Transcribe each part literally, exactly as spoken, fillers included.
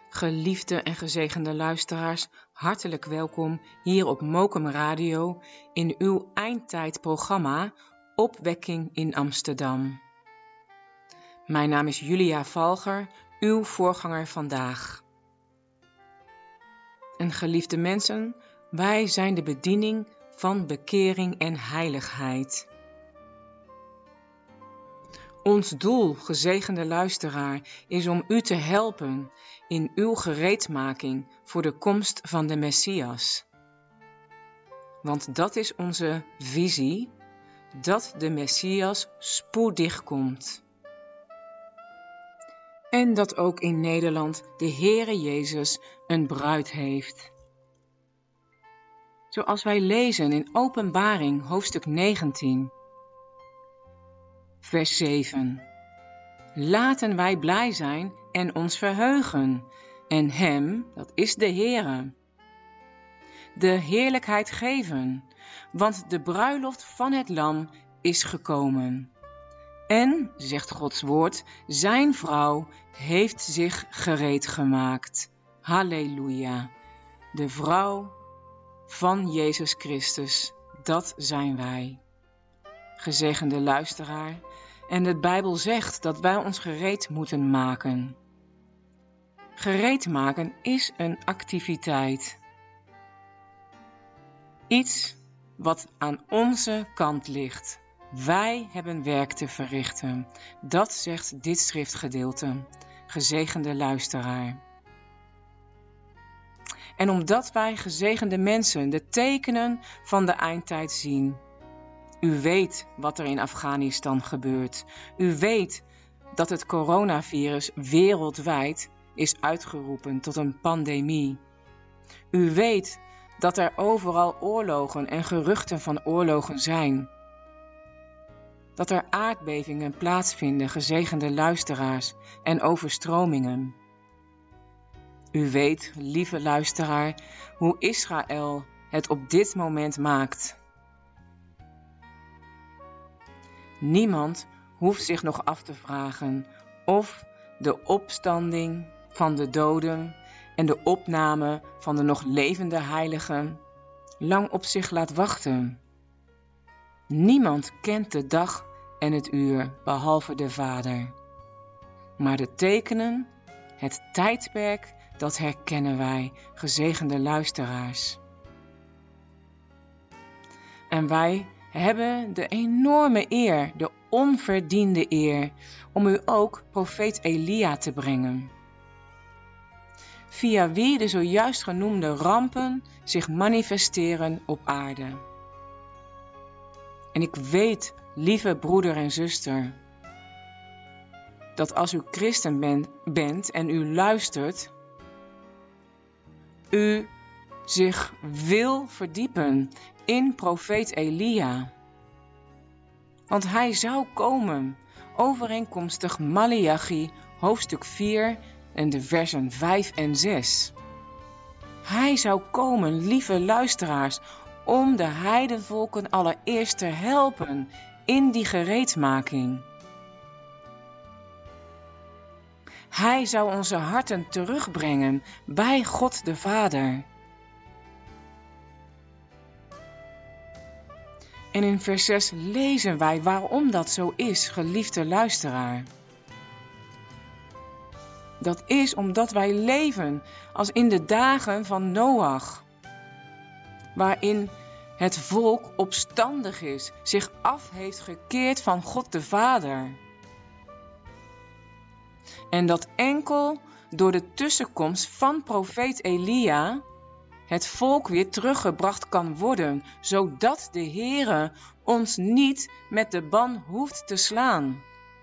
Geliefde en gezegende luisteraars, hartelijk welkom hier op Mokum Radio in uw eindtijdprogramma Opwekking in Amsterdam. Mijn naam is Julia Valger, uw voorganger vandaag. En geliefde mensen, wij zijn de bediening van bekering en heiligheid. Ons doel, gezegende luisteraar, is om u te helpen in uw gereedmaking voor de komst van de Messias. Want dat is onze visie, dat de Messias spoedig komt. En dat ook in Nederland de Heere Jezus een bruid heeft. Zoals wij lezen in Openbaring hoofdstuk negentien. Vers zeven. Laten wij blij zijn en ons verheugen, en hem, dat is de Heere, de heerlijkheid geven, want de bruiloft van het lam is gekomen. En, zegt Gods woord, zijn vrouw heeft zich gereed gemaakt. Halleluja. De vrouw van Jezus Christus, dat zijn wij. Gezegende luisteraar, en de Bijbel zegt dat wij ons gereed moeten maken. Gereed maken is een activiteit. Iets wat aan onze kant ligt. Wij hebben werk te verrichten. Dat zegt dit schriftgedeelte, gezegende luisteraar. En omdat wij, gezegende mensen, de tekenen van de eindtijd zien. U weet wat er in Afghanistan gebeurt. U weet dat het coronavirus wereldwijd is uitgeroepen tot een pandemie. U weet dat er overal oorlogen en geruchten van oorlogen zijn. Dat er aardbevingen plaatsvinden, gezegende luisteraars, en overstromingen. U weet, lieve luisteraar, hoe Israël het op dit moment maakt. Niemand hoeft zich nog af te vragen of de opstanding van de doden en de opname van de nog levende heiligen lang op zich laat wachten. Niemand kent de dag en het uur behalve de Vader. Maar de tekenen, het tijdperk, dat herkennen wij, gezegende luisteraars. En wij hebben de enorme eer, de onverdiende eer, om u ook profeet Elia te brengen. Via wie de zojuist genoemde rampen zich manifesteren op aarde. En ik weet, lieve broeder en zuster, dat als u christen ben, bent en u luistert, u zich wil verdiepen in profeet Elia. Want hij zou komen, overeenkomstig Maleachi hoofdstuk vier en de versen vijf en zes. Hij zou komen, lieve luisteraars, om de heidenvolken allereerst te helpen in die gereedmaking. Hij zou onze harten terugbrengen bij God de Vader. En in vers zes lezen wij waarom dat zo is, geliefde luisteraar. Dat is omdat wij leven als in de dagen van Noach, waarin het volk opstandig is, zich af heeft gekeerd van God de Vader. En dat enkel door de tussenkomst van profeet Elia het volk weer teruggebracht kan worden, zodat de Heere ons niet met de ban hoeft te slaan.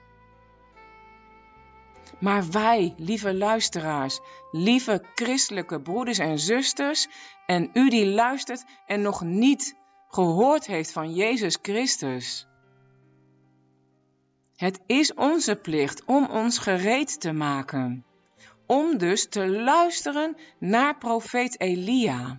Maar wij, lieve luisteraars, lieve christelijke broeders en zusters, en u die luistert en nog niet gehoord heeft van Jezus Christus. Het is onze plicht om ons gereed te maken, om dus te luisteren naar profeet Elia.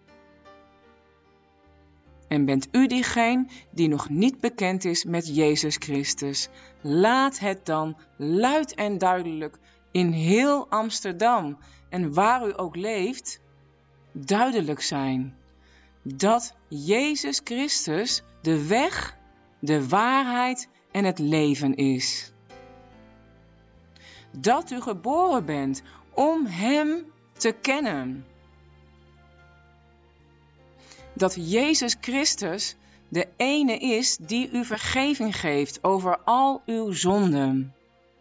En bent u diegene die nog niet bekend is met Jezus Christus, laat het dan luid en duidelijk in heel Amsterdam en waar u ook leeft, duidelijk zijn dat Jezus Christus de weg, de waarheid en het leven is. Dat u geboren bent om Hem te kennen. Dat Jezus Christus de ene is die u vergeving geeft over al uw zonden.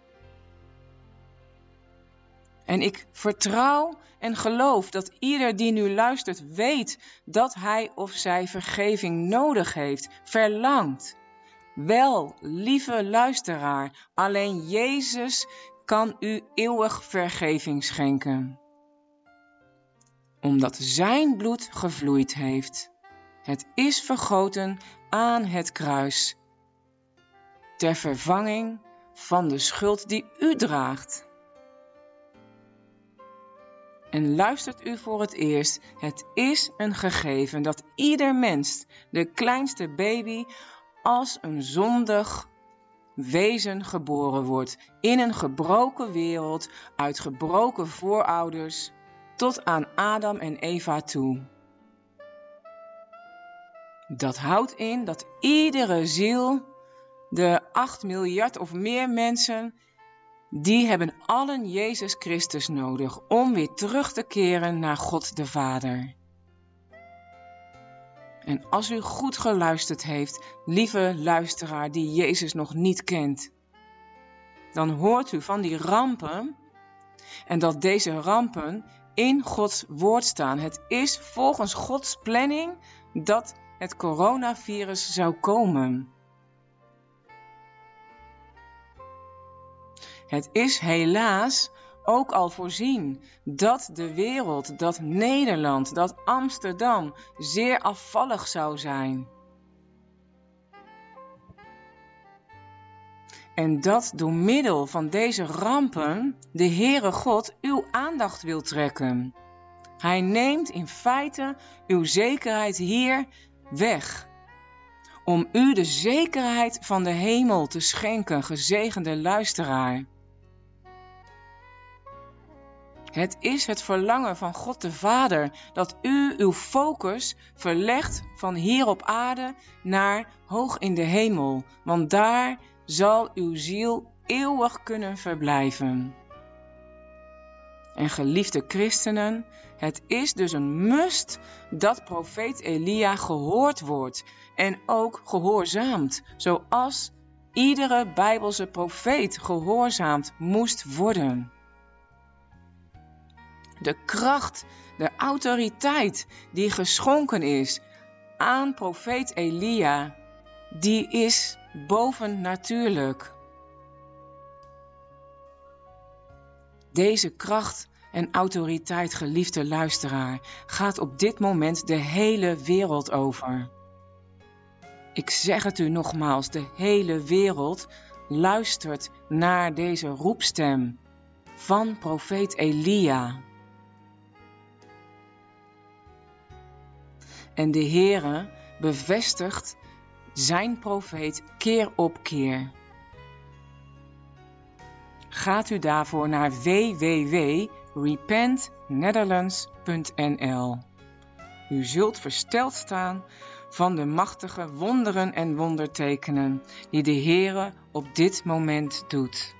En ik vertrouw en geloof dat ieder die nu luistert weet dat hij of zij vergeving nodig heeft, verlangt. Wel, lieve luisteraar, alleen Jezus kan u eeuwig vergeving schenken. Omdat zijn bloed gevloeid heeft. Het is vergoten aan het kruis. Ter vervanging van de schuld die u draagt. En luistert u voor het eerst, het is een gegeven dat ieder mens, de kleinste baby, als een zondig wezen geboren wordt. In een gebroken wereld, uit gebroken voorouders, tot aan Adam en Eva toe. Dat houdt in dat iedere ziel, de acht miljard of meer mensen, die hebben allen Jezus Christus nodig om weer terug te keren naar God de Vader. En als u goed geluisterd heeft, lieve luisteraar die Jezus nog niet kent, dan hoort u van die rampen en dat deze rampen in Gods woord staan. Het is volgens Gods planning dat het coronavirus zou komen. Het is helaas ook al voorzien dat de wereld, dat Nederland, dat Amsterdam zeer afvallig zou zijn. En dat door middel van deze rampen de Heere God uw aandacht wil trekken. Hij neemt in feite uw zekerheid hier weg. Om u de zekerheid van de hemel te schenken, gezegende luisteraar. Het is het verlangen van God de Vader dat u uw focus verlegt van hier op aarde naar hoog in de hemel, want daar zal uw ziel eeuwig kunnen verblijven. En geliefde christenen, het is dus een must dat profeet Elia gehoord wordt en ook gehoorzaamt, zoals iedere Bijbelse profeet gehoorzaamd moest worden. De kracht, de autoriteit die geschonken is aan profeet Elia, die is bovennatuurlijk. Deze kracht en autoriteit, geliefde luisteraar, gaat op dit moment de hele wereld over. Ik zeg het u nogmaals, de hele wereld luistert naar deze roepstem van profeet Elia. En de Heere bevestigt zijn profeet keer op keer. Gaat u daarvoor naar w w w punt repent netherlands punt n l. U zult versteld staan van de machtige wonderen en wondertekenen die de Heere op dit moment doet.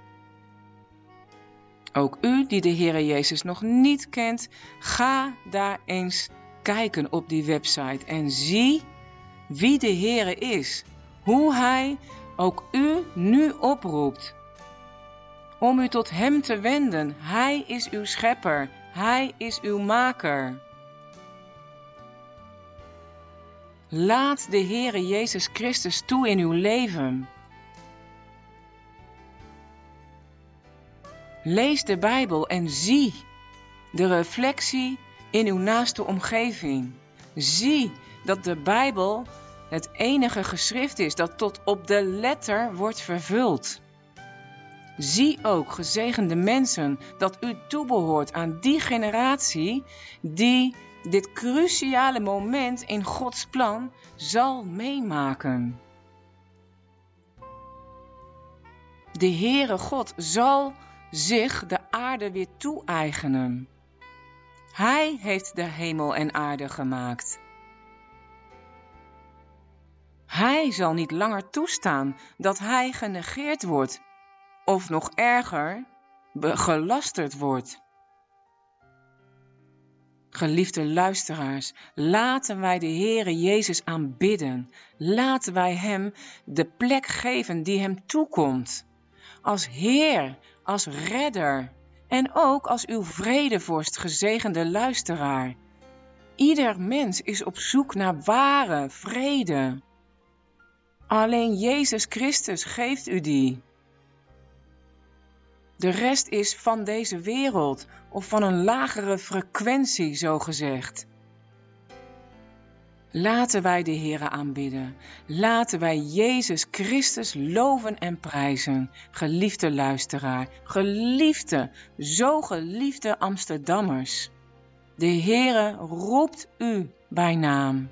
Ook u die de Heere Jezus nog niet kent, ga daar eens kijken op die website en zie wie de Heere is, hoe Hij ook u nu oproept om u tot Hem te wenden. Hij is uw schepper, Hij is uw maker. Laat de Heere Jezus Christus toe in uw leven. Lees de Bijbel en zie de reflectie in uw naaste omgeving. Zie dat de Bijbel het enige geschrift is dat tot op de letter wordt vervuld. Zie ook, gezegende mensen, dat u toebehoort aan die generatie die dit cruciale moment in Gods plan zal meemaken. De Heere God zal zich de aarde weer toe-eigenen. Hij heeft de hemel en aarde gemaakt. Hij zal niet langer toestaan dat hij genegeerd wordt, of nog erger, gelasterd wordt. Geliefde luisteraars, laten wij de Heere Jezus aanbidden. Laten wij Hem de plek geven die Hem toekomt. Als Heer, als Redder en ook als uw vredevorst, gezegende luisteraar. Ieder mens is op zoek naar ware vrede. Alleen Jezus Christus geeft u die. De rest is van deze wereld of van een lagere frequentie, zo gezegd. Laten wij de Heere aanbidden. Laten wij Jezus Christus loven en prijzen. Geliefde luisteraar, geliefde, zo geliefde Amsterdammers. De Heere roept u bij naam.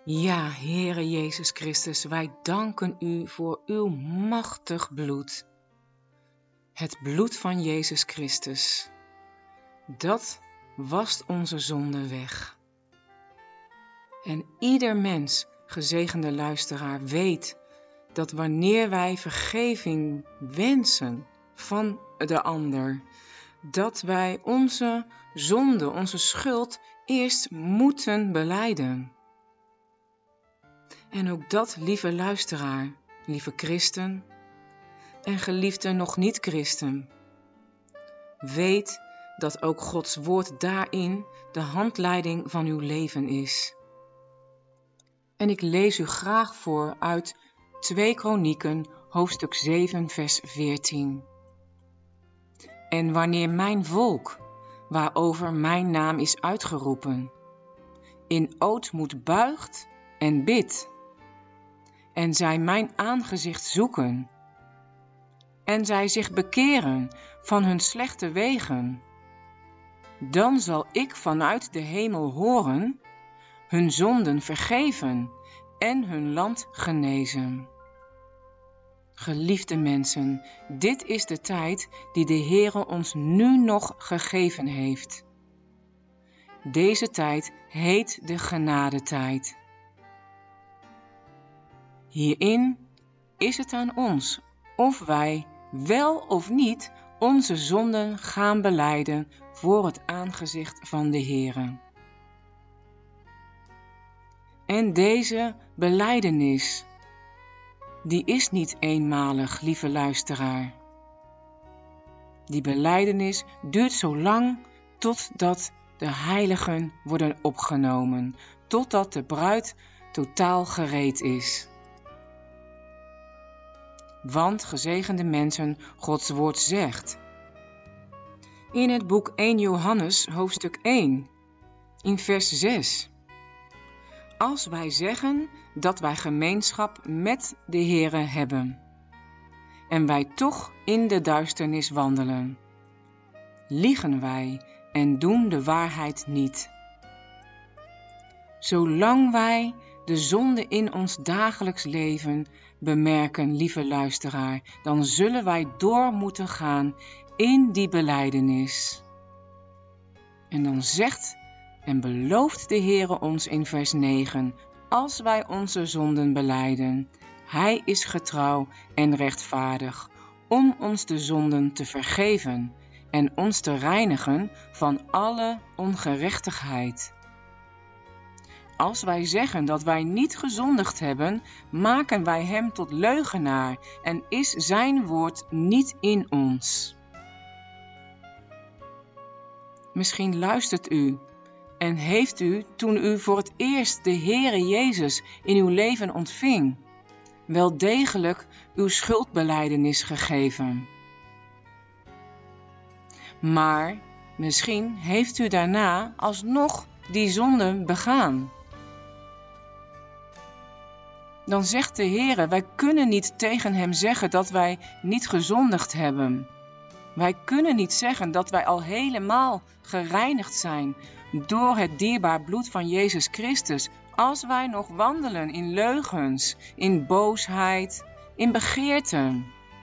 Ja, Heere Jezus Christus, wij danken u voor uw machtig bloed. Het bloed van Jezus Christus, dat wast onze zonde weg. En ieder mens, gezegende luisteraar, weet dat wanneer wij vergeving wensen van de ander, dat wij onze zonde, onze schuld eerst moeten belijden. En ook dat, lieve luisteraar, lieve christen en geliefde nog niet christen, weet dat ook Gods woord daarin de handleiding van uw leven is. En ik lees u graag voor uit twee Kronieken, hoofdstuk zeven, vers veertien. En wanneer mijn volk, waarover mijn naam is uitgeroepen, in ootmoed buigt en bidt, en zij mijn aangezicht zoeken, en zij zich bekeren van hun slechte wegen, dan zal ik vanuit de hemel horen, hun zonden vergeven en hun land genezen. Geliefde mensen, dit is de tijd die de Heere ons nu nog gegeven heeft. Deze tijd heet de genadetijd. Hierin is het aan ons of wij wel of niet onze zonden gaan belijden voor het aangezicht van de Heere. En deze belijdenis, die is niet eenmalig, lieve luisteraar. Die belijdenis duurt zo lang totdat de heiligen worden opgenomen, totdat de bruid totaal gereed is. Want, gezegende mensen, Gods woord zegt in het boek eerste Johannes, hoofdstuk één, in vers zes. Als wij zeggen dat wij gemeenschap met de Heere hebben, en wij toch in de duisternis wandelen, liegen wij en doen de waarheid niet. Zolang wij de zonde in ons dagelijks leven bemerken, lieve luisteraar, dan zullen wij door moeten gaan in die belijdenis. En dan zegt en belooft de Heere ons in vers negen, als wij onze zonden belijden, Hij is getrouw en rechtvaardig, om ons de zonden te vergeven en ons te reinigen van alle ongerechtigheid. Als wij zeggen dat wij niet gezondigd hebben, maken wij hem tot leugenaar en is zijn woord niet in ons. Misschien luistert u en heeft u, toen u voor het eerst de Heere Jezus in uw leven ontving, wel degelijk uw schuldbelijdenis gegeven. Maar misschien heeft u daarna alsnog die zonde begaan. Dan zegt de Heere, wij kunnen niet tegen hem zeggen dat wij niet gezondigd hebben. Wij kunnen niet zeggen dat wij al helemaal gereinigd zijn door het dierbaar bloed van Jezus Christus, als wij nog wandelen in leugens, in boosheid, in begeerten.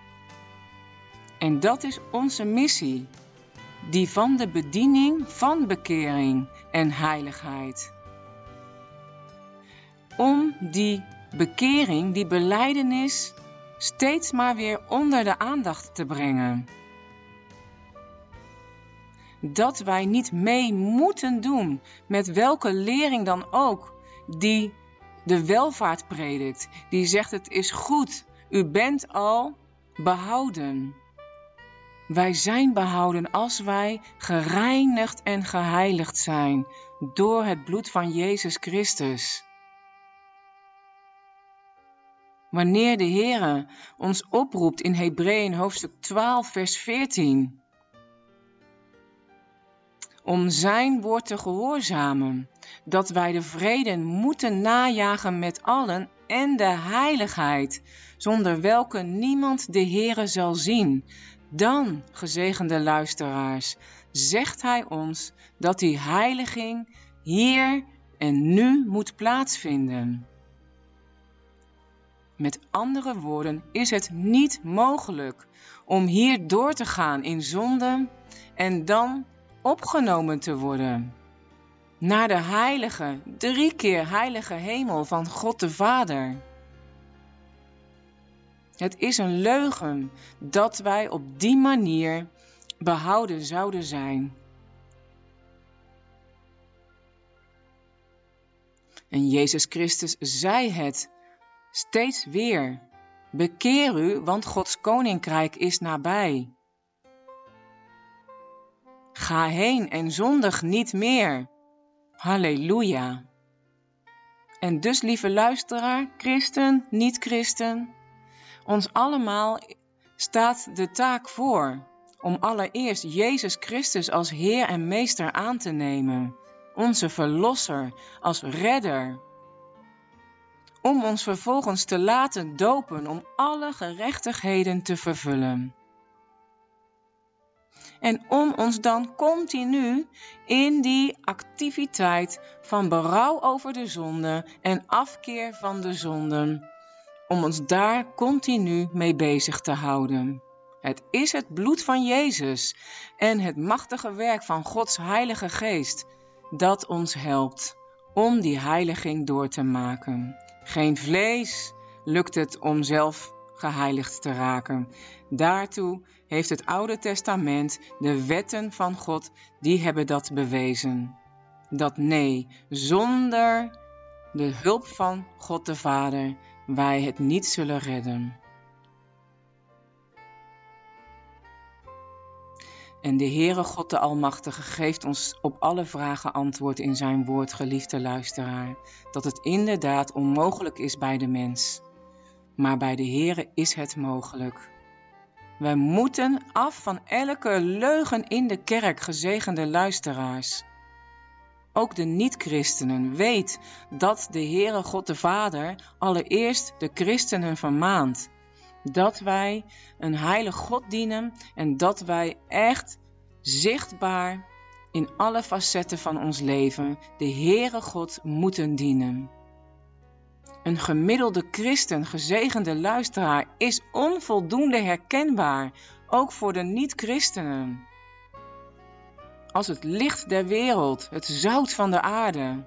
En dat is onze missie, die van de bediening van bekering en heiligheid. Om die bekering, die belijdenis, steeds maar weer onder de aandacht te brengen. Dat wij niet mee moeten doen met welke lering dan ook die de welvaart predikt, die zegt het is goed, u bent al behouden. Wij zijn behouden als wij gereinigd en geheiligd zijn door het bloed van Jezus Christus. Wanneer de Heere ons oproept in Hebreeën hoofdstuk twaalf vers veertien, om zijn woord te gehoorzamen, dat wij de vrede moeten najagen met allen en de heiligheid, zonder welke niemand de Heere zal zien, dan, gezegende luisteraars, zegt hij ons dat die heiliging hier en nu moet plaatsvinden. Met andere woorden is het niet mogelijk om hier door te gaan in zonde en dan opgenomen te worden naar de heilige, drie keer heilige hemel van God de Vader. Het is een leugen dat wij op die manier behouden zouden zijn. En Jezus Christus zei het steeds weer: bekeer u, want Gods koninkrijk is nabij. Ga heen en zondig niet meer. Halleluja. En dus, lieve luisteraar, christen, niet-christen, ons allemaal staat de taak voor om allereerst Jezus Christus als Heer en Meester aan te nemen, onze Verlosser als Redder, om ons vervolgens te laten dopen om alle gerechtigheden te vervullen. En om ons dan continu in die activiteit van berouw over de zonde en afkeer van de zonden, om ons daar continu mee bezig te houden. Het is het bloed van Jezus en het machtige werk van Gods Heilige Geest dat ons helpt om die heiliging door te maken. Geen vlees lukt het om zelf geheiligd te raken. Daartoe heeft het Oude Testament, de wetten van God, die hebben dat bewezen. Dat nee, zonder de hulp van God de Vader wij het niet zullen redden. En de Heere God de Almachtige geeft ons op alle vragen antwoord in zijn woord, geliefde luisteraar, dat het inderdaad onmogelijk is bij de mens. Maar bij de Heere is het mogelijk. Wij moeten af van elke leugen in de kerk, gezegende luisteraars. Ook de niet-christenen, weet dat de Heere God de Vader allereerst de christenen vermaant. Dat wij een heilig God dienen en dat wij echt zichtbaar in alle facetten van ons leven de Heere God moeten dienen. Een gemiddelde christen, gezegende luisteraar, is onvoldoende herkenbaar, ook voor de niet-christenen. Als het licht der wereld, het zout van de aarde.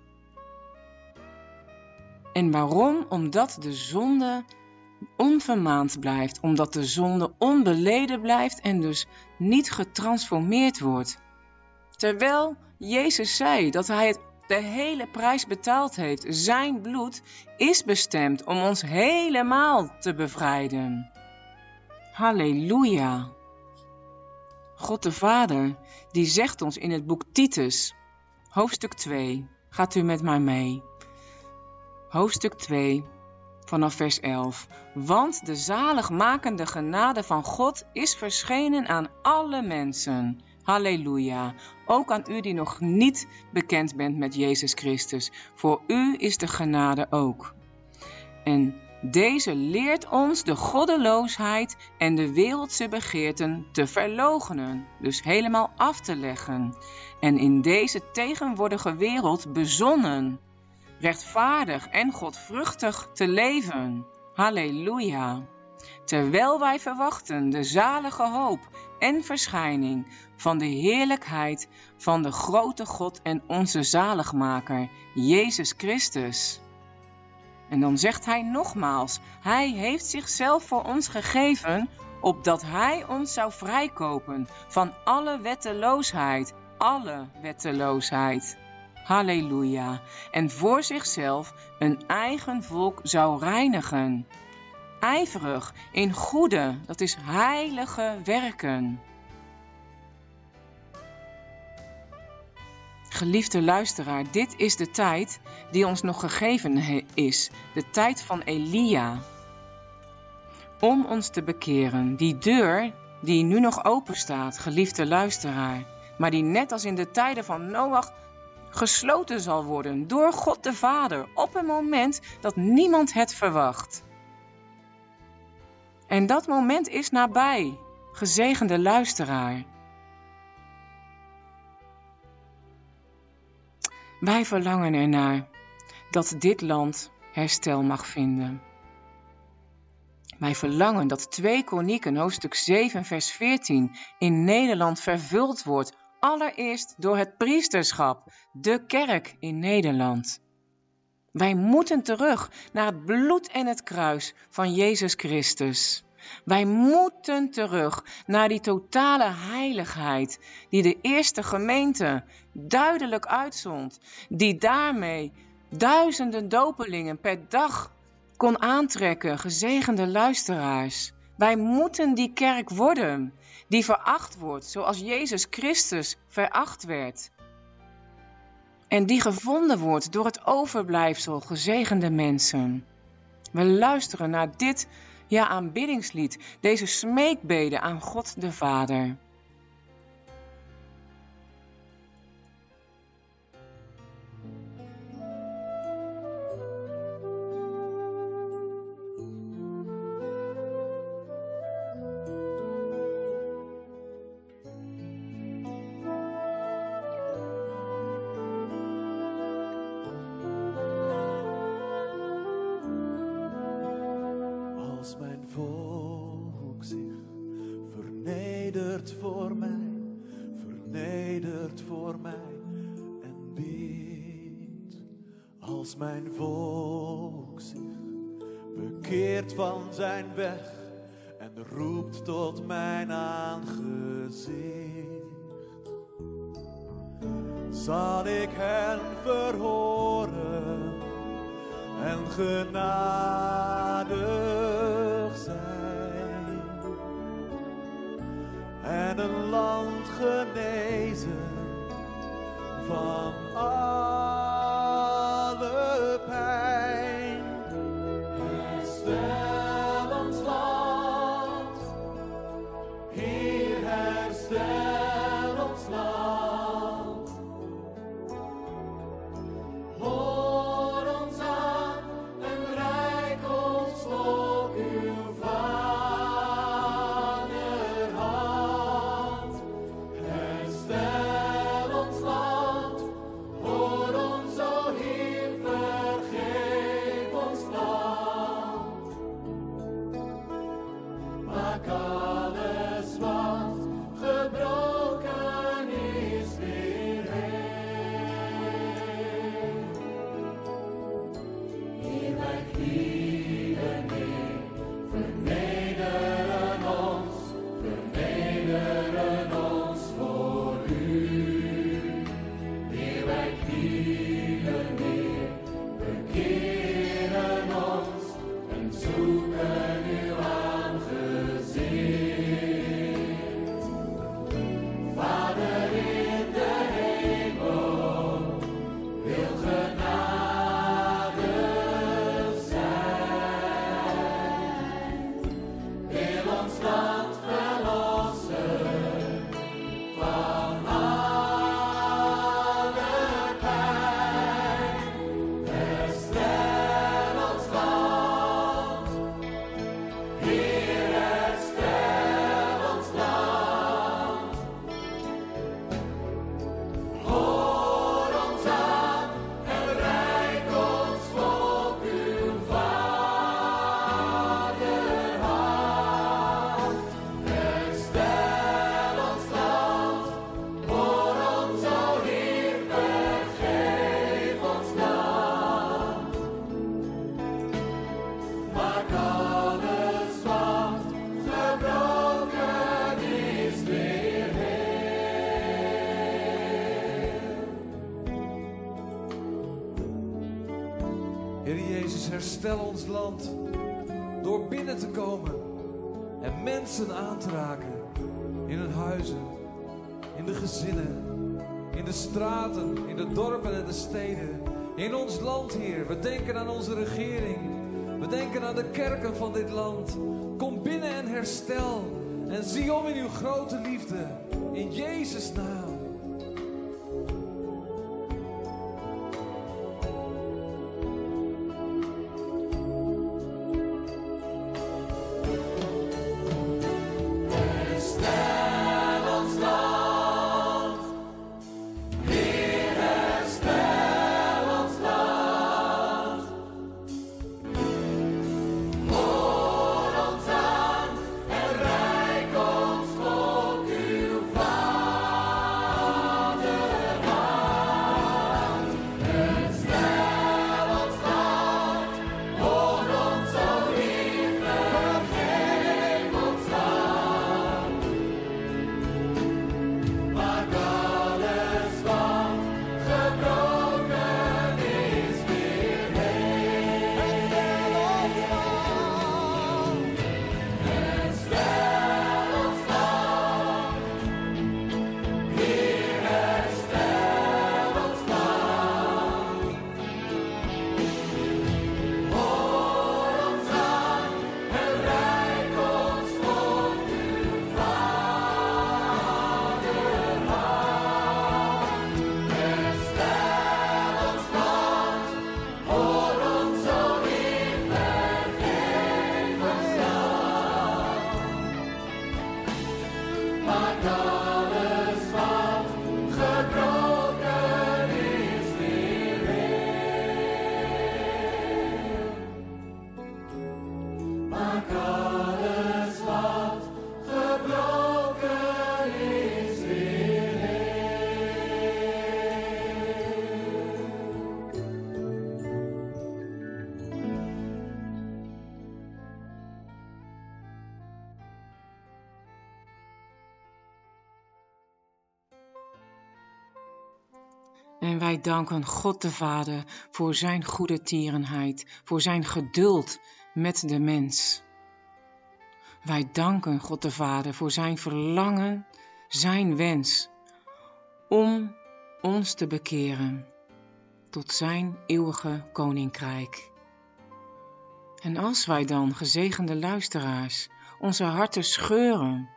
En waarom? Omdat de zonde onvermaand blijft, omdat de zonde onbeleden blijft en dus niet getransformeerd wordt. Terwijl Jezus zei dat hij het de hele prijs betaald heeft. Zijn bloed is bestemd om ons helemaal te bevrijden. Halleluja. God de Vader, die zegt ons in het boek Titus, hoofdstuk twee, gaat u met mij mee. Hoofdstuk twee, vanaf vers elf. Want de zaligmakende genade van God is verschenen aan alle mensen. Halleluja. Ook aan u die nog niet bekend bent met Jezus Christus. Voor u is de genade ook. En deze leert ons de goddeloosheid en de wereldse begeerten te verloochenen. Dus helemaal af te leggen. En in deze tegenwoordige wereld bezonnen, rechtvaardig en godvruchtig te leven. Halleluja. Terwijl wij verwachten de zalige hoop en verschijning van de heerlijkheid van de grote God en onze zaligmaker, Jezus Christus. En dan zegt hij nogmaals, hij heeft zichzelf voor ons gegeven, opdat hij ons zou vrijkopen van alle wetteloosheid, alle wetteloosheid. Halleluja. En voor zichzelf een eigen volk zou reinigen. Ijverig in goede, dat is heilige werken. Geliefde luisteraar, dit is de tijd die ons nog gegeven is. De tijd van Elia. Om ons te bekeren. Die deur die nu nog open staat, geliefde luisteraar. Maar die net als in de tijden van Noach gesloten zal worden door God de Vader. Op een moment dat niemand het verwacht. En dat moment is nabij, gezegende luisteraar. Wij verlangen ernaar dat dit land herstel mag vinden. Wij verlangen dat twee Kronieken hoofdstuk zeven vers veertien in Nederland vervuld wordt, allereerst door het priesterschap, de kerk in Nederland. Wij moeten terug naar het bloed en het kruis van Jezus Christus. Wij moeten terug naar die totale heiligheid die de eerste gemeente duidelijk uitzond, die daarmee duizenden dopelingen per dag kon aantrekken, gezegende luisteraars. Wij moeten die kerk worden die veracht wordt zoals Jezus Christus veracht werd. En die gevonden wordt door het overblijfsel gezegende mensen. We luisteren naar dit ja, aanbiddingslied, deze smeekbede aan God de Vader. Als mijn volk zich vernedert voor mij, vernedert voor mij en bidt. Als mijn volk zich bekeert van zijn weg en roept tot mijn aangezicht, zal ik hen verhoren en genadig zijn en een land genezen van alle pijn. Herstel ons land, Heer, herstel ons land. Hoor ons aan en reik ons volk uw vaderhand. Herstel ons land, hoor ons, o Heer, vergeef ons land. Maak alles wat gebroken is weer heel. Heer, wij knielen neer, vernederen ons, vernederen ons voor u. Heer, wij knielen neer, bekeren ons en zoeken uw aangezicht. Vader in de hemel, wil genadig zijn. Wil ons land verlossen van alle pijn. Herstel ons land, Heer, herstel ons land. Hoor ons aan en reik ons volk uw vaderhand. Herstel ons land, hoor ons, o Heer, vergeef ons land. Maak alles wat gebroken is weer heel. Heer Jezus, herstel ons land door binnen te komen en mensen aan te raken in hun huizen, in de gezinnen, in de straten, in de dorpen en de steden, in ons land, Heer. We denken aan onze regering, we denken aan de kerken van dit land. Kom binnen en herstel en zie om in uw grote liefde, in Jezus' naam. Herstel ons land, Heer, herstel maak alles wat gebroken is weer heel. En wij danken God de Vader voor zijn goede tierenheid, voor zijn geduld met de mens. Wij danken God de Vader voor zijn verlangen, zijn wens, om ons te bekeren tot zijn eeuwige koninkrijk. En als wij dan, gezegende luisteraars, onze harten scheuren,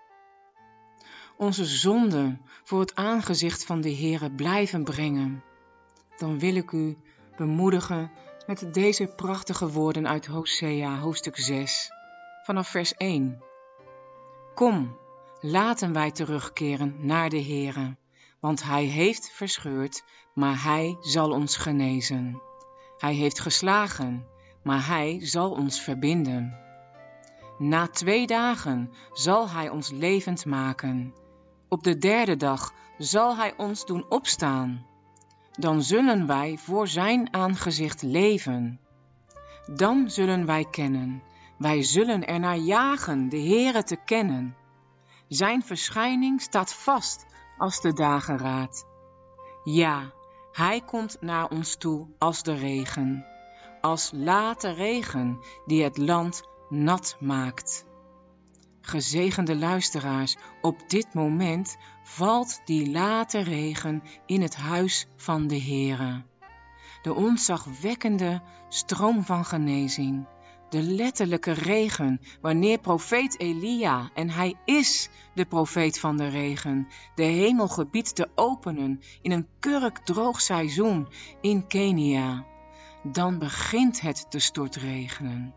onze zonden voor het aangezicht van de Heere blijven brengen, dan wil ik u bemoedigen met deze prachtige woorden uit Hosea, hoofdstuk zes, vanaf vers één. Kom, laten wij terugkeren naar de Heere, want hij heeft verscheurd, maar hij zal ons genezen. Hij heeft geslagen, maar hij zal ons verbinden. Na twee dagen zal hij ons levend maken. Op de derde dag zal hij ons doen opstaan. Dan zullen wij voor zijn aangezicht leven. Dan zullen wij kennen, wij zullen ernaar jagen de Heere te kennen. Zijn verschijning staat vast als de dageraad. Ja, hij komt naar ons toe als de regen, als late regen die het land nat maakt. Gezegende luisteraars, op dit moment valt die late regen in het huis van de Heere. De ontzagwekkende stroom van genezing, de letterlijke regen wanneer profeet Elia, en hij is de profeet van de regen, de hemel gebiedt te openen in een kurkdroog seizoen in Kenia, dan begint het te stortregenen.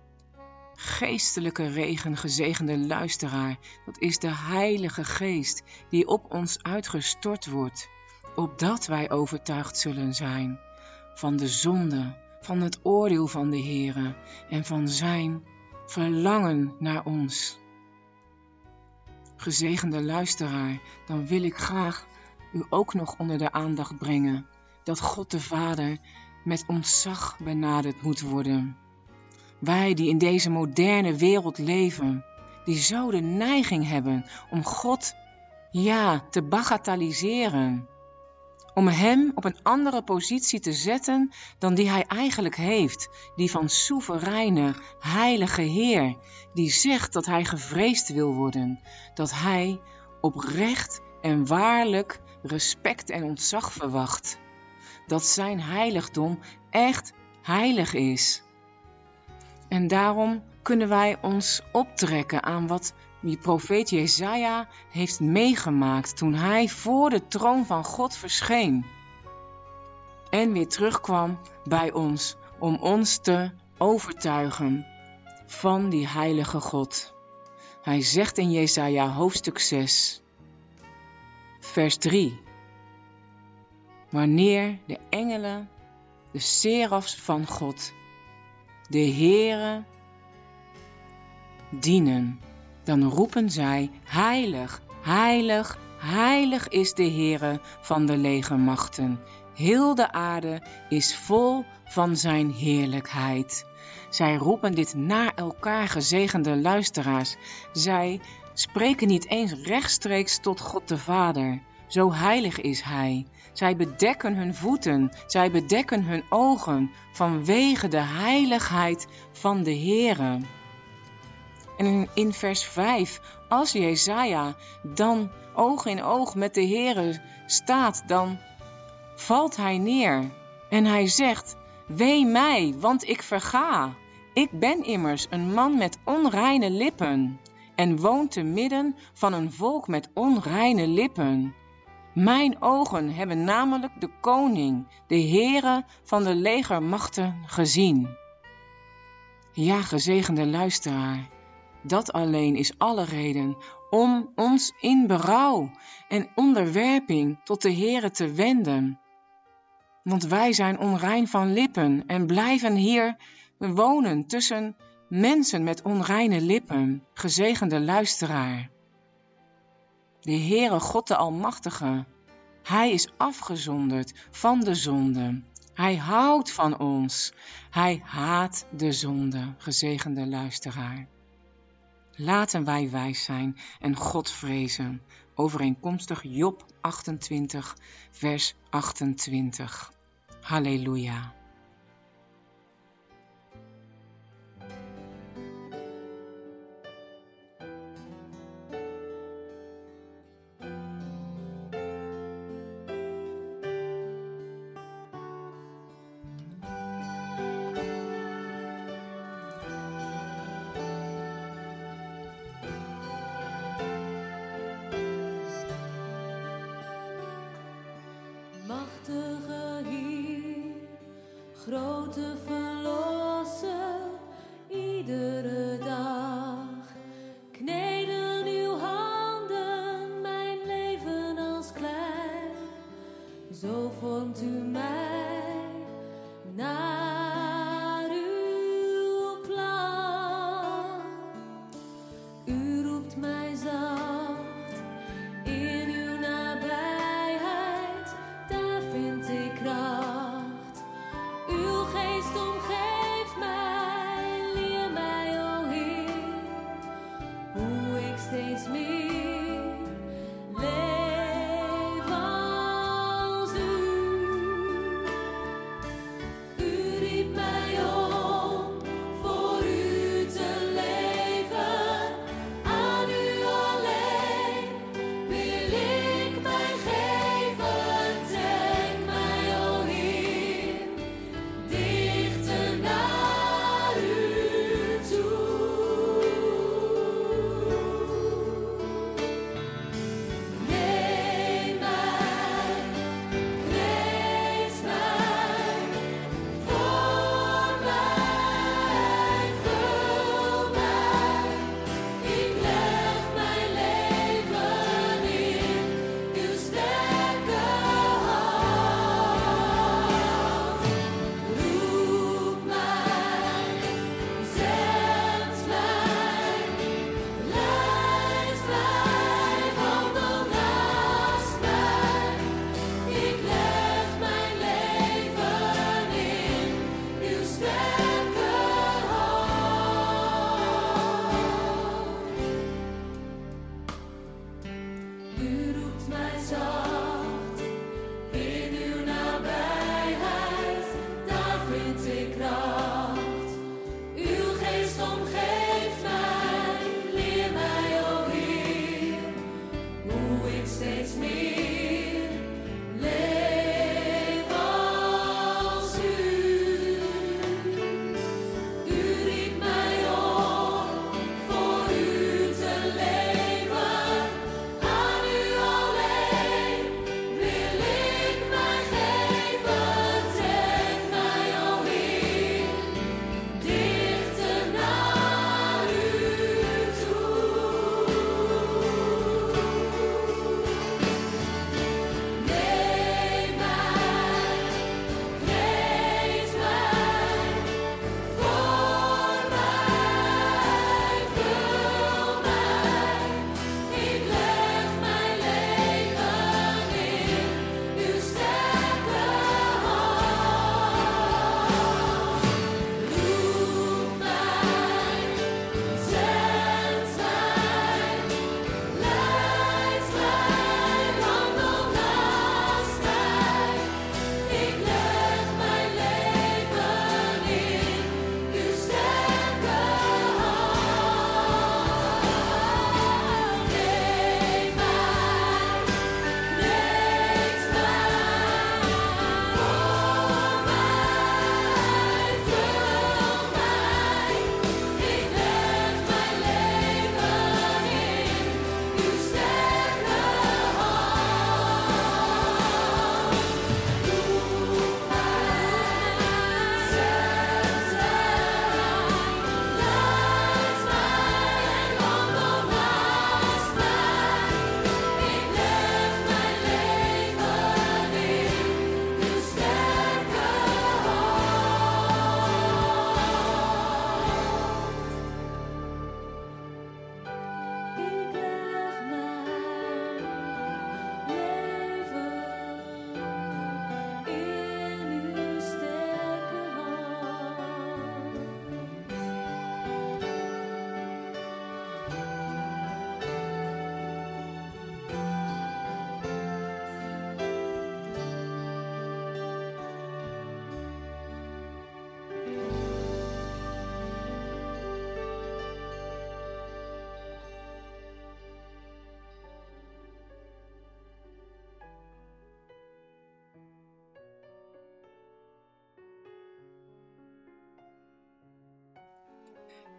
Geestelijke regen, gezegende luisteraar, dat is de Heilige Geest die op ons uitgestort wordt, opdat wij overtuigd zullen zijn van de zonde, van het oordeel van de Heere en van zijn verlangen naar ons. Gezegende luisteraar, dan wil ik graag u ook nog onder de aandacht brengen dat God de Vader met ontzag benaderd moet worden. Wij die in deze moderne wereld leven, die zo de neiging hebben om God, ja, te bagatelliseren. Om hem op een andere positie te zetten dan die hij eigenlijk heeft. Die van soevereine, heilige Heer, die zegt dat hij gevreesd wil worden. Dat hij oprecht en waarlijk respect en ontzag verwacht. Dat zijn heiligdom echt heilig is. En daarom kunnen wij ons optrekken aan wat die profeet Jesaja heeft meegemaakt toen hij voor de troon van God verscheen. En weer terugkwam bij ons om ons te overtuigen van die heilige God. Hij zegt in Jesaja hoofdstuk zes, vers drie. Wanneer de engelen, de serafs van God, de Heere dienen, dan roepen zij, heilig, heilig, heilig is de Heere van de legermachten. Heel de aarde is vol van zijn heerlijkheid. Zij roepen dit naar elkaar, gezegende luisteraars. Zij spreken niet eens rechtstreeks tot God de Vader. Zo heilig is hij. Zij bedekken hun voeten, zij bedekken hun ogen vanwege de heiligheid van de Heere. En in vers vijf, als Jesaja dan oog in oog met de Heere staat, dan valt hij neer en hij zegt, wee mij, want ik verga. Ik ben immers een man met onreine lippen en woon te midden van een volk met onreine lippen. Mijn ogen hebben namelijk de koning, de Heere van de legermachten gezien. Ja, gezegende luisteraar, dat alleen is alle reden om ons in berouw en onderwerping tot de Heere te wenden. Want wij zijn onrein van lippen en blijven hier wonen tussen mensen met onreine lippen, gezegende luisteraar. De Heere God de Almachtige, Hij is afgezonderd van de zonde. Hij houdt van ons. Hij haat de zonde, gezegende luisteraar. Laten wij wijs zijn en God vrezen, overeenkomstig Job achtentwintig, vers achtentwintig. Halleluja. Machtige Heer, grote Verlosser, iedere dag kneden uw handen mijn leven als klei. Zo vormt u mij naar uw plan. U roept mij zacht in uw nabijheid, daar vind ik kracht. Uw geest omgeeft mij, leer mij, o Heer, hoe ik steeds meer leef als u. U riep mij om voor u te leven, aan u alleen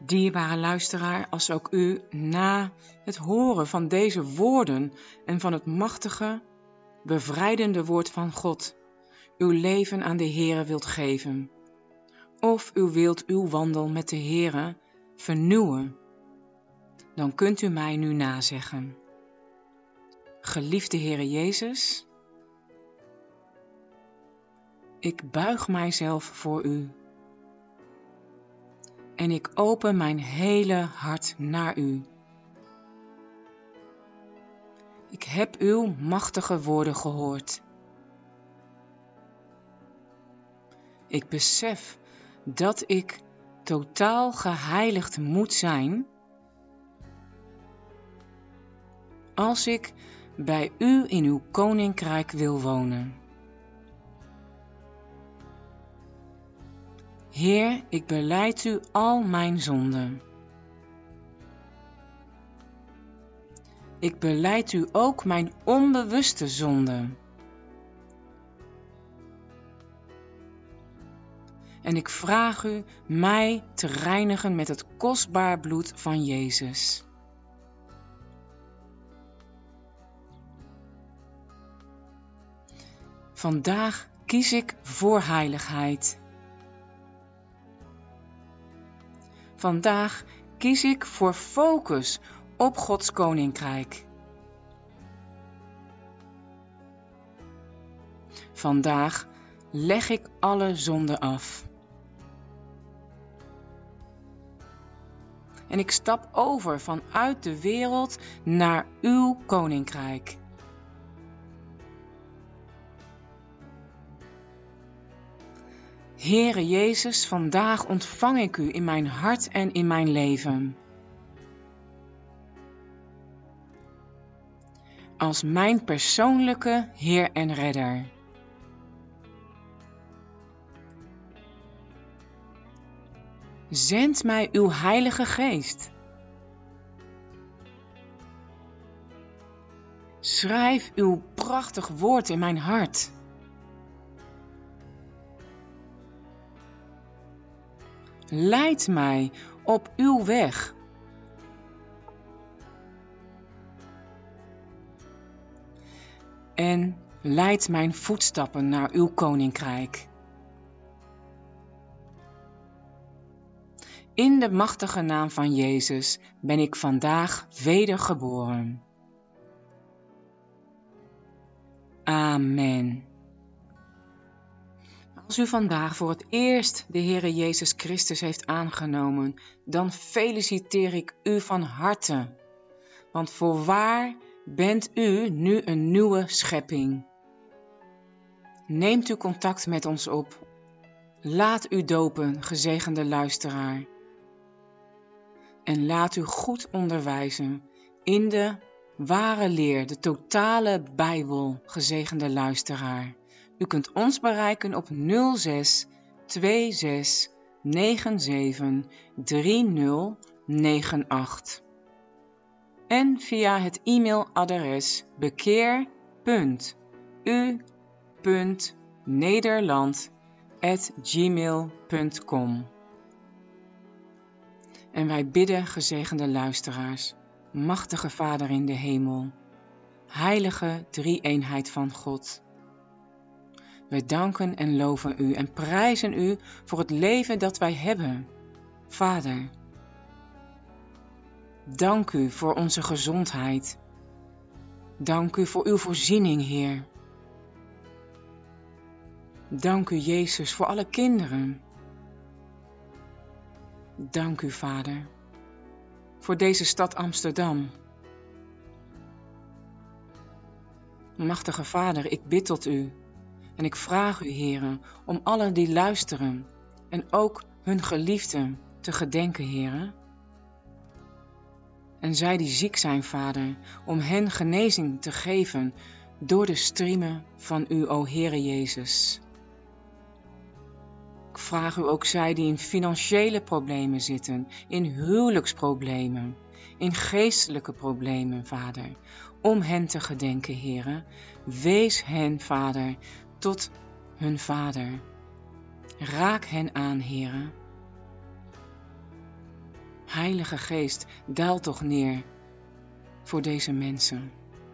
Dierbare luisteraar, als ook u na het horen van deze woorden en van het machtige, bevrijdende woord van God uw leven aan de Heere wilt geven, of u wilt uw wandel met de Heere vernieuwen, dan kunt u mij nu nazeggen. Geliefde Heere Jezus, ik buig mijzelf voor u en ik open mijn hele hart naar u. Ik heb uw machtige woorden gehoord. Ik besef dat ik totaal geheiligd moet zijn als ik bij u in uw koninkrijk wil wonen. Heer, ik belijd u al mijn zonden. Ik belijd u ook mijn onbewuste zonden. En ik vraag u mij te reinigen met het kostbaar bloed van Jezus. Vandaag kies ik voor heiligheid. Vandaag kies ik voor focus op Gods koninkrijk. Vandaag leg ik alle zonden af. En ik stap over vanuit de wereld naar uw koninkrijk. Heere Jezus, vandaag ontvang ik u in mijn hart en in mijn leven. Als mijn persoonlijke Heer en Redder. Zend mij uw Heilige Geest. Schrijf uw prachtig woord in mijn hart. Leid mij op uw weg. En leid mijn voetstappen naar uw koninkrijk. In de machtige naam van Jezus ben ik vandaag wedergeboren. Amen. Als u vandaag voor het eerst de Heere Jezus Christus heeft aangenomen, dan feliciteer ik u van harte. Want voorwaar bent u nu een nieuwe schepping. Neemt u contact met ons op. Laat u dopen, gezegende luisteraar. En laat u goed onderwijzen in de ware leer, de totale Bijbel, gezegende luisteraar. U kunt ons bereiken op nul zes twee zes negen zeven drie nul negen acht en via het e-mailadres bekeer punt u punt nederland at gmail punt com. En wij bidden, gezegende luisteraars, machtige Vader in de hemel, heilige drie-eenheid van God. Wij danken en loven u en prijzen u voor het leven dat wij hebben. Vader, dank u voor onze gezondheid. Dank u voor uw voorziening, Heer. Dank u, Jezus, voor alle kinderen. Dank u, Vader, voor deze stad Amsterdam. Machtige Vader, ik bid tot u. En ik vraag u, Heere, om allen die luisteren en ook hun geliefden te gedenken, Heere. En zij die ziek zijn, Vader, om hen genezing te geven door de striemen van u, o Heere Jezus. Ik vraag u ook zij die in financiële problemen zitten, in huwelijksproblemen, in geestelijke problemen, Vader, om hen te gedenken, Heere. Wees hen, Vader, tot hun Vader. Raak hen aan, Heere. Heilige Geest, daal toch neer voor deze mensen.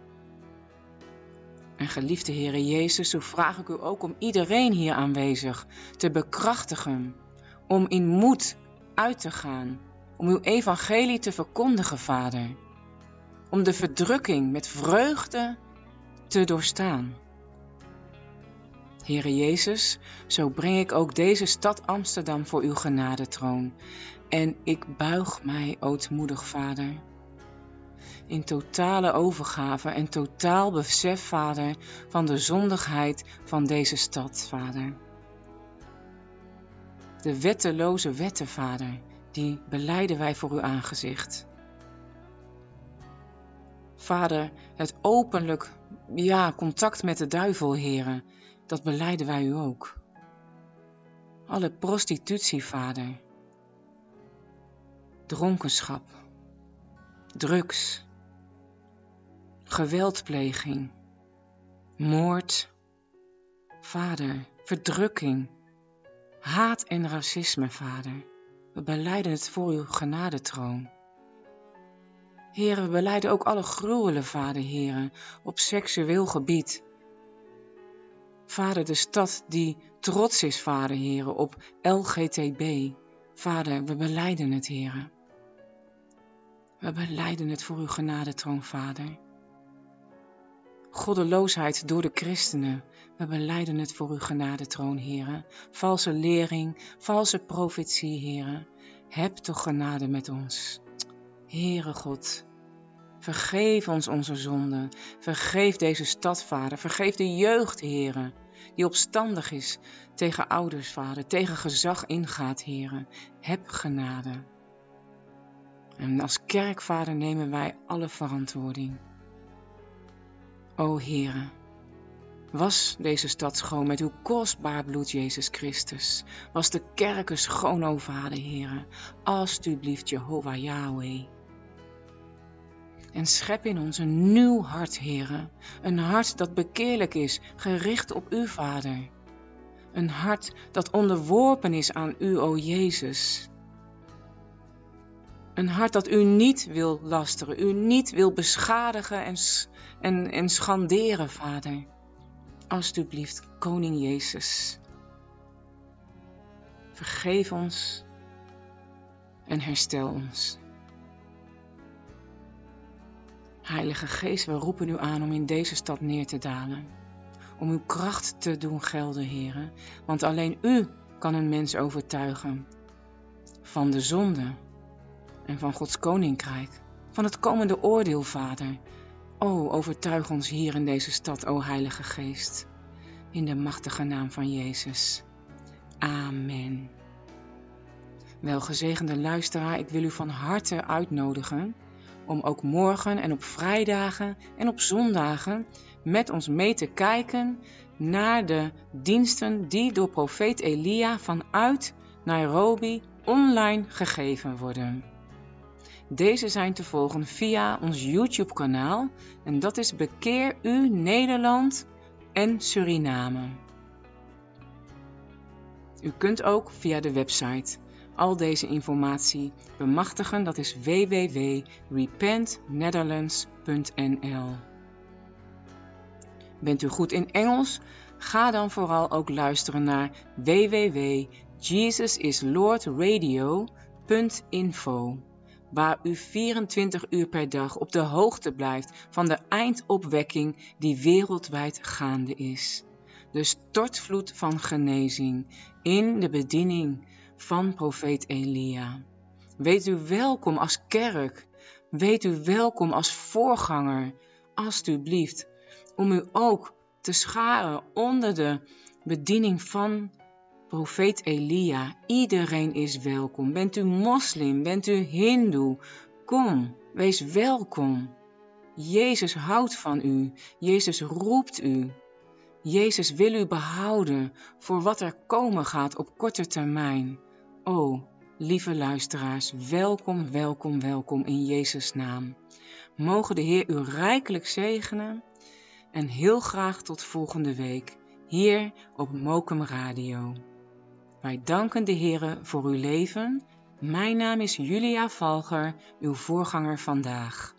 En geliefde Heere Jezus, zo vraag ik u ook om iedereen hier aanwezig te bekrachtigen, om in moed uit te gaan, om uw evangelie te verkondigen, Vader. Om de verdrukking met vreugde te doorstaan. Heere Jezus, zo breng ik ook deze stad Amsterdam voor uw genadetroon. En ik buig mij, ootmoedig Vader. In totale overgave en totaal besef, Vader, van de zondigheid van deze stad, Vader. De wetteloze wetten, Vader, die belijden wij voor uw aangezicht. Vader, het openlijk, ja, contact met de duivel, Heere, dat belijden wij u ook. Alle prostitutie, Vader. Dronkenschap. Drugs. Geweldpleging. Moord. Vader, verdrukking. Haat en racisme, Vader. We belijden het voor uw genadetroon. Heere, we belijden ook alle gruwelen, Vader, Heere, op seksueel gebied. Vader, de stad die trots is, Vader, Heere, op L G T B. Vader, we belijden het, Heere. We belijden het voor uw genadetroon, Vader. Goddeloosheid door de christenen. We belijden het voor uw genadetroon, Heere. Valse lering, valse profetie, Heere. Heb toch genade met ons. Heere God, vergeef ons onze zonden. Vergeef deze stad, Vader. Vergeef de jeugd, Heere, die opstandig is tegen ouders, Vader. Tegen gezag ingaat, Heere. Heb genade. En als kerk, Vader, nemen wij alle verantwoording. O Heere, was deze stad schoon met uw kostbaar bloed, Jezus Christus. Was de kerken schoon, o Vader, Heere. Alsjeblieft, Jehovah Yahweh. En schep in ons een nieuw hart, Heere. Een hart dat bekeerlijk is, gericht op u, Vader. Een hart dat onderworpen is aan u, o Jezus. Een hart dat u niet wil lasteren, u niet wil beschadigen en, en, en schanderen, Vader. Alsjeblieft, Koning Jezus. Vergeef ons en herstel ons. Heilige Geest, we roepen u aan om in deze stad neer te dalen. Om uw kracht te doen gelden, Heere. Want alleen u kan een mens overtuigen van de zonde en van Gods koninkrijk. Van het komende oordeel, Vader. O, overtuig ons hier in deze stad, o Heilige Geest. In de machtige naam van Jezus. Amen. Welgezegende luisteraar, ik wil u van harte uitnodigen om ook morgen en op vrijdagen en op zondagen met ons mee te kijken naar de diensten die door profeet Elia vanuit Nairobi online gegeven worden. Deze zijn te volgen via ons YouTube kanaal en dat is Bekeer U Nederland en Suriname. U kunt ook via de website al deze informatie bemachtigen, dat is w w w punt repent netherlands punt n l. Bent u goed in Engels? Ga dan vooral ook luisteren naar w w w punt jesus is lord radio punt info, waar u vierentwintig uur per dag op de hoogte blijft van de eindopwekking die wereldwijd gaande is. De stortvloed van genezing in de bediening van profeet Elia. Weet u welkom als kerk. Weet u welkom als voorganger. Alsjeblieft, om u ook te scharen onder de bediening van profeet Elia. Iedereen is welkom. Bent u moslim? Bent u hindoe? Kom, wees welkom. Jezus houdt van u. Jezus roept u. Jezus wil u behouden voor wat er komen gaat op korte termijn. O, lieve luisteraars, welkom, welkom, welkom in Jezus' naam. Mogen de Heer u rijkelijk zegenen en heel graag tot volgende week hier op Mokum Radio. Wij danken de Heer voor uw leven Mijn naam is Julia Valger, uw voorganger vandaag.